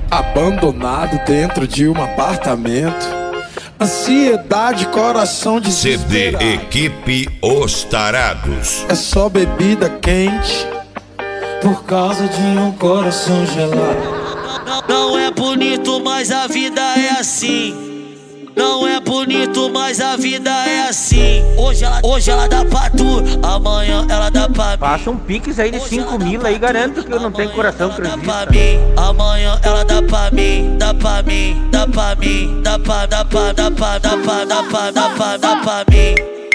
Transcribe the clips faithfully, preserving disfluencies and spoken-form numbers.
Abandonado dentro de um apartamento. Ansiedade, coração desesperado. C D Equipe Os Tarados. É só bebida quente por causa de um coração gelado. Não é bonito, mas a vida é assim. Não é bonito, mas a vida é assim. Hoje ela, hoje ela dá pra tu, amanhã ela dá pra mim. Passa um pix aí de cinco mil aí, garanto que eu não tenho coração que resista. Amanhã ela dá pra mim, dá pra mim, dá pra mim, dá pra, dá pra, dá pra, dá pra, dá pra, dá pra, dá pra mim.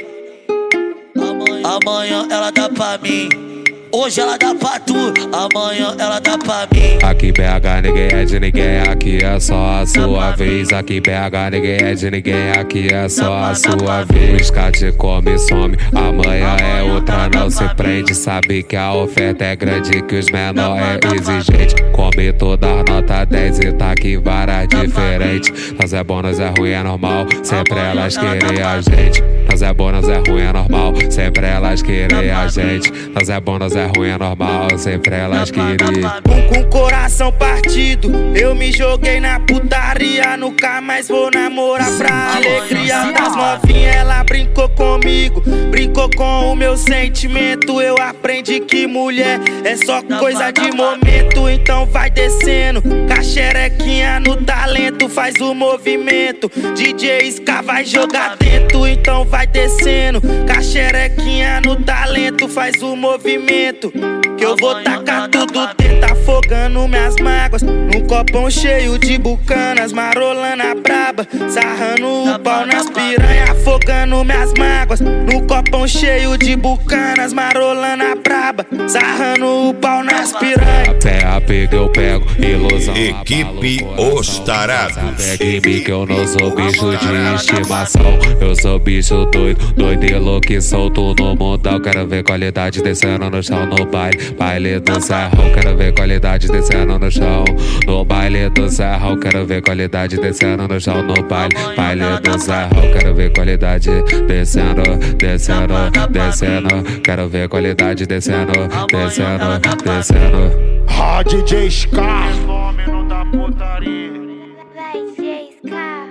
Amanhã ela dá pra mim. Hoje ela dá pra tu, amanhã ela dá pra mim. Aqui B H ninguém é de ninguém, aqui é só a sua vez. Aqui B H ninguém é de ninguém, aqui é só a sua vez. Escate come, some, amanhã é outra, não se prende. Sabe que a oferta é grande, que os menor é exigente. Come toda nota dez e tá aqui várias diferentes. Nós é bom, nós é ruim, é normal, sempre elas querem a gente. Nós é bom, nós é ruim, é normal, sempre elas querem a gente. Nós é bom, nós é ruim, é normal, sempre elas queriam. Com o coração partido, eu me joguei na putaria. Nunca mais vou namorar pra alegria das novinhas. Ela brincou comigo, brincou com o meu sentimento. Eu aprendi que mulher é só coisa de momento. Então vai descendo, caxerequinha no talento, faz o movimento. D J Ska vai jogar dentro, então vai descendo, caxerequinha no talento, faz o movimento. Que eu vou tacar tudo dentro, afogando minhas mágoas num copão cheio de bucanas, marolana braba, sarrando o pau nas piranha, afogando minhas mágoas num copão cheio de bucanas, marolana braba, sarrando o pau nas piranha. Terra pega, eu pego, ilusão. Equipe Os Tarados. Pega em mim que eu não sou bicho de estimação. Eu sou bicho doido, doido e louco e solto no mundão. Quero ver qualidade descendo no chão no baile, baile do serrão. Quero ver qualidade descendo no chão no baile do serrão. Quero ver qualidade descendo no chão no baile, baile do serrão. Quero ver qualidade descendo, descendo, descendo. Quero ver qualidade descendo, descendo, descendo. Ah, D J Ska. Vai, D J Ska.